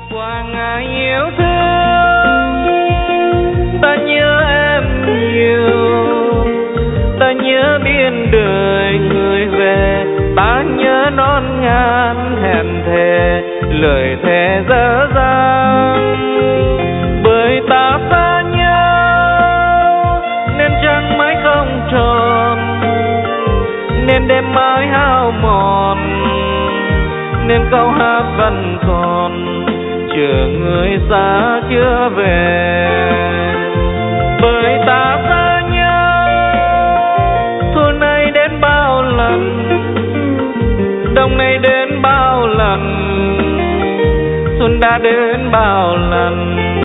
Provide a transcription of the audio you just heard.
Qua ngày yêu thương ta nhớ em nhiều, ta nhớ biên đời người về, ta nhớ non ngàn hẹn thề lời thề dở dang. Bởi ta xa nhau nên trăng mãi không tròn, nên đêm mãi hao mòn, nên câu hát vẫn còn chờ người xa chưa về. Bởi ta xa nhau thu này đến bao lần, đông này đến bao lần, xuân đã đến bao lần,